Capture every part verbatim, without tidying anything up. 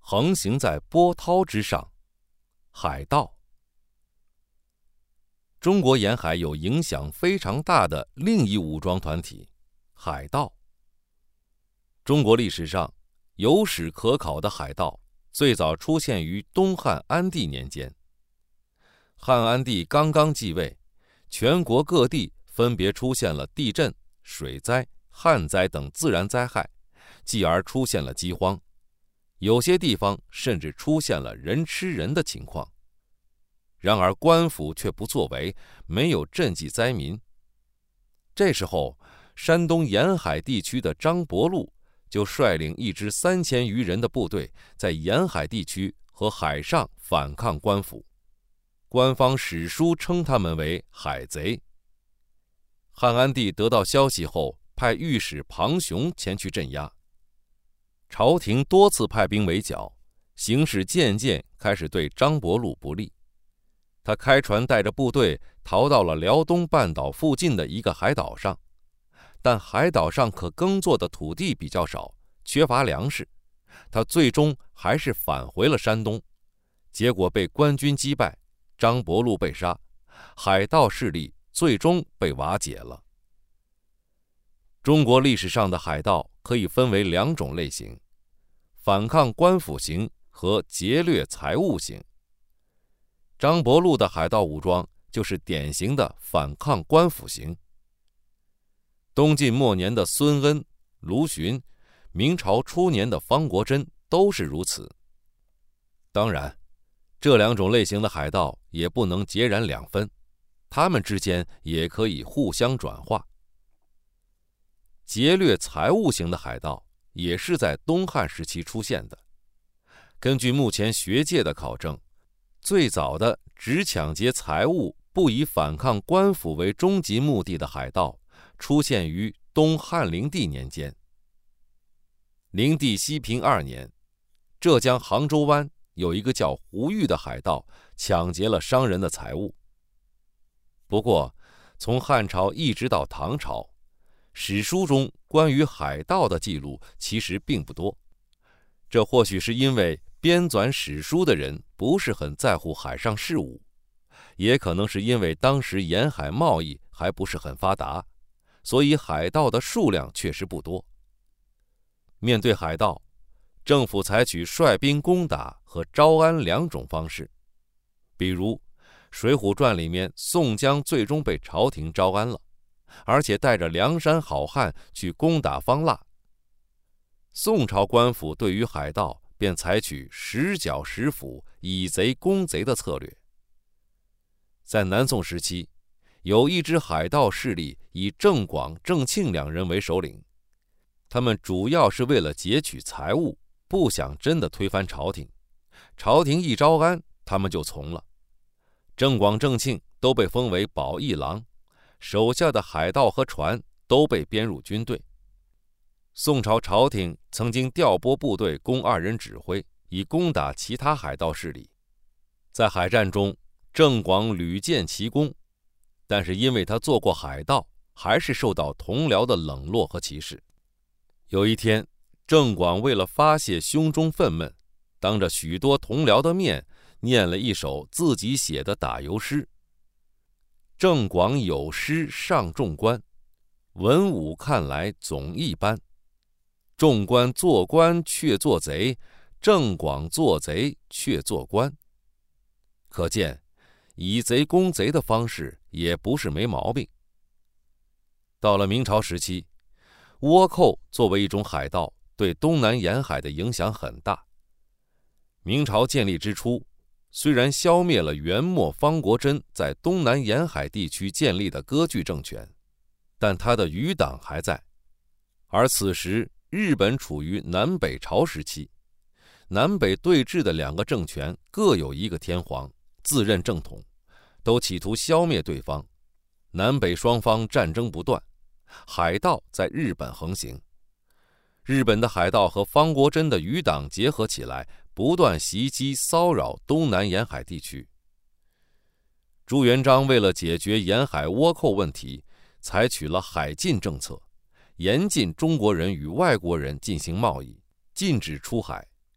横行在波涛之上，海盗。中国沿海有影响非常大的另一武装团体——海盗。中国历史上有史可考的海盗最早出现于东汉安帝年间。汉安帝刚刚继位，全国各地分别出现了地震、水灾、旱灾等自然灾害，继而出现了饥荒，有些地方甚至出现了人吃人的情况。然而官府却不作为，没有赈济灾民。这时候，山东沿海地区的张伯禄就率领一支三千余人的部队，在沿海地区和海上反抗官府。官方史书称他们为海贼。汉安帝得到消息后，派御史庞雄前去镇压。朝廷多次派兵围剿，形势渐渐开始对张伯禄不利。他开船带着部队逃到了辽东半岛附近的一个海岛上，但海岛上可耕作的土地比较少，缺乏粮食，他最终还是返回了山东，结果被官军击败，张伯禄被杀，海盗势力最终被瓦解了。中国历史上的海盗可以分为两种类型：反抗官府型和劫掠财物型。张伯禄的海盗武装就是典型的反抗官府型。东晋末年的孙恩、卢循，明朝初年的方国珍都是如此。当然，这两种类型的海盗也不能截然两分，他们之间也可以互相转化。劫掠财物型的海盗也是在东汉时期出现的。根据目前学界的考证，最早的只抢劫财物，不以反抗官府为终极目的的海盗，出现于东汉灵帝年间。灵帝熙平二年，浙江杭州湾有一个叫胡玉的海盗抢劫了商人的财物。不过，从汉朝一直到唐朝，史书中关于海盗的记录其实并不多。这或许是因为编纂史书的人不是很在乎海上事务，也可能是因为当时沿海贸易还不是很发达，所以海盗的数量确实不多。面对海盗，政府采取率兵攻打和招安两种方式。比如《水浒传》里面，宋江最终被朝廷招安了，而且带着梁山好汉去攻打方腊。宋朝官府对于海盗便采取实剿实捕、以贼攻贼的策略。在南宋时期，有一支海盗势力以郑广、郑庆两人为首领，他们主要是为了劫取财物，不想真的推翻朝廷。朝廷一招安，他们就从了。郑广、郑庆都被封为保义郎，手下的海盗和船都被编入军队。宋朝朝廷曾经调拨部队供二人指挥，以攻打其他海盗势力。在海战中，郑广屡建奇功，但是因为他做过海盗，还是受到同僚的冷落和歧视。有一天，郑广为了发泄胸中愤懑，当着许多同僚的面念了一首自己写的打油诗：郑广有诗上众官，文武看来总一般。众官做官却做贼，郑广做贼却做官。可见，以贼攻贼的方式也不是没毛病。到了明朝时期，倭寇作为一种海盗，对东南沿海的影响很大。明朝建立之初，虽然消灭了元末方国珍在东南沿海地区建立的割据政权，但他的余党还在。而此时日本处于南北朝时期，南北对峙的两个政权各有一个天皇，自任正统，都企图消灭对方。南北双方战争不断，海盗在日本横行。日本的海盗和方国珍的余党结合起来，不断袭击骚扰东南沿海地区。朱元璋为了解决沿海倭寇问题，采取了海禁政策，严禁中国人与外国人进行贸易，禁止出海。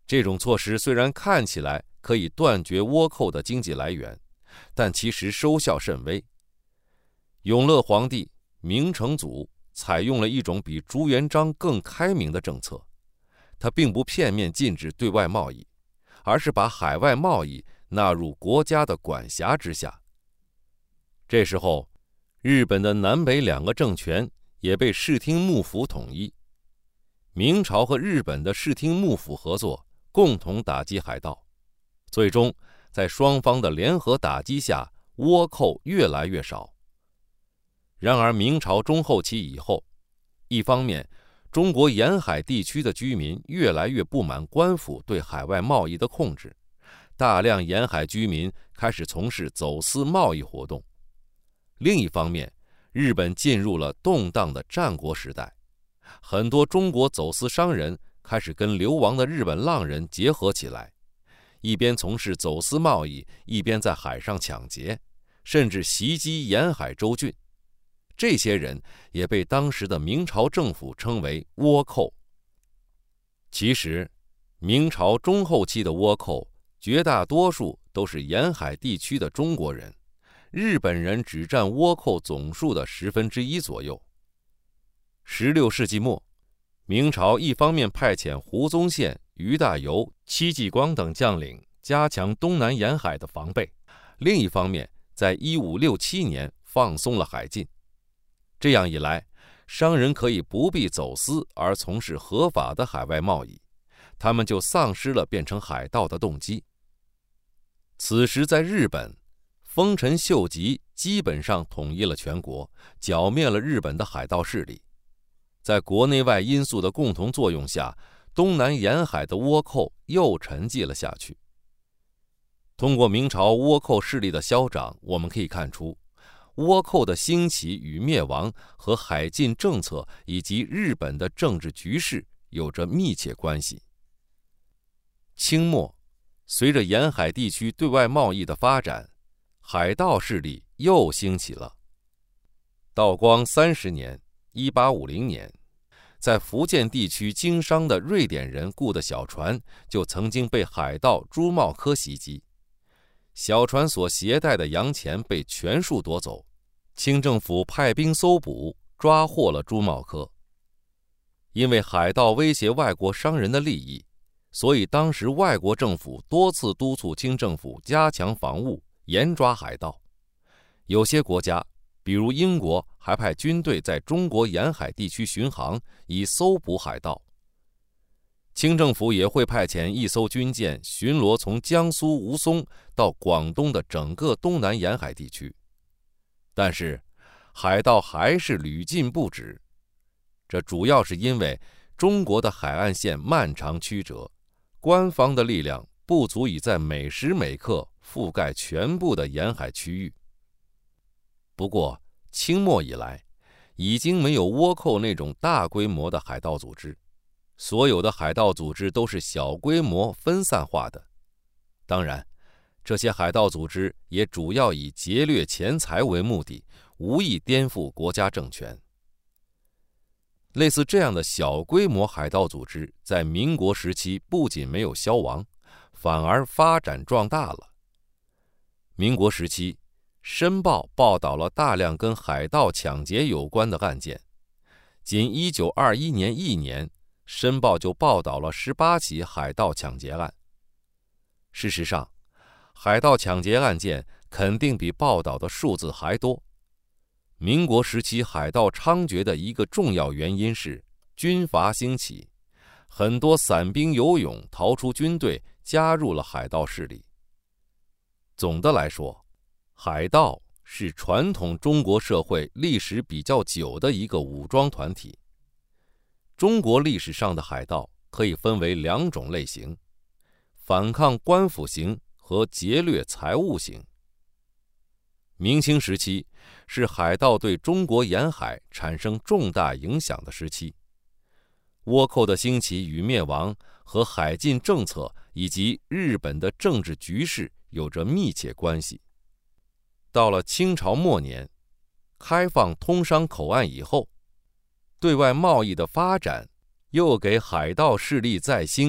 这种措施虽然看起来可以断绝倭寇的经济来源，但其实收效甚微。永乐皇帝明成祖采用了一种比朱元璋更开明的政策，他并不片面禁止对外贸易，而是把海外贸易纳入国家的管辖之下。这时候，日本的南北两个政权也被室町幕府统一，明朝和日本的室町幕府合作，共同打击海盗。最终，在双方的联合打击下，倭寇越来越少。然而，明朝中后期以后，一方面，中国沿海地区的居民越来越不满官府对海外贸易的控制，大量沿海居民开始从事走私贸易活动。另一方面，日本进入了动荡的战国时代，很多中国走私商人开始跟流亡的日本浪人结合起来，一边从事走私贸易，一边在海上抢劫，甚至袭击沿海州郡。这些人也被当时的明朝政府称为倭寇。其实，明朝中后期的倭寇绝大多数都是沿海地区的中国人，日本人只占倭寇总数的十分之一左右。十六世纪末，明朝一方面派遣胡宗宪、于大猷、戚继光等将领加强东南沿海的防备，另一方面在一五六七年放松了海禁。这样一来，商人可以不必走私而从事合法的海外贸易，他们就丧失了变成海盗的动机。此时在日本，丰臣秀吉基本上统一了全国，剿灭了日本的海盗势力。在国内外因素的共同作用下，东南沿海的倭寇又沉寂了下去。通过明朝倭寇势力的消长，我们可以看出，倭寇的兴起与灭亡和海禁政策以及日本的政治局势有着密切关系。清末，随着沿海地区对外贸易的发展，海盗势力又兴起了。道光三十年（一八五零年），在福建地区经商的瑞典人雇的小船就曾经被海盗朱茂科袭击，小船所携带的洋钱被全数夺走。清政府派兵搜捕，抓获了朱茂科。因为海盗威胁外国商人的利益，所以当时外国政府多次督促清政府加强防务，严抓海盗。有些国家，比如英国，还派军队在中国沿海地区巡航，以搜捕海盗。清政府也会派遣一艘军舰巡逻从江苏吴淞到广东的整个东南沿海地区。但是，海盗还是屡禁不止。这主要是因为中国的海岸线漫长曲折，官方的力量不足以在每时每刻覆盖全部的沿海区域。不过，清末以来，已经没有倭寇那种大规模的海盗组织，所有的海盗组织都是小规模分散化的。当然，这些海盗组织也主要以劫掠钱财为目的，无意颠覆国家政权。类似这样的小规模海盗组织，在民国时期不仅没有消亡，反而发展壮大了。民国时期，《申报》报道了大量跟海盗抢劫有关的案件，仅一九二一年一年，《申报》就报道了十八起海盗抢劫案。事实上，海盗抢劫案件肯定比报道的数字还多。民国时期海盗猖獗的一个重要原因是军阀兴起，很多散兵游勇逃出军队，加入了海盗势力。总的来说，海盗是传统中国社会历史比较久的一个武装团体。中国历史上的海盗可以分为两种类型：反抗官府型和劫掠财物型。明清时期是海盗对中国沿海产生重大影响的时期，倭寇的兴起与灭亡和海禁政策以及日本的政治局势有着密切关系。到了清朝末年，开放通商口岸以后，对外贸易的发展又给海盗势力再兴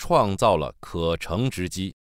创造了可乘之机。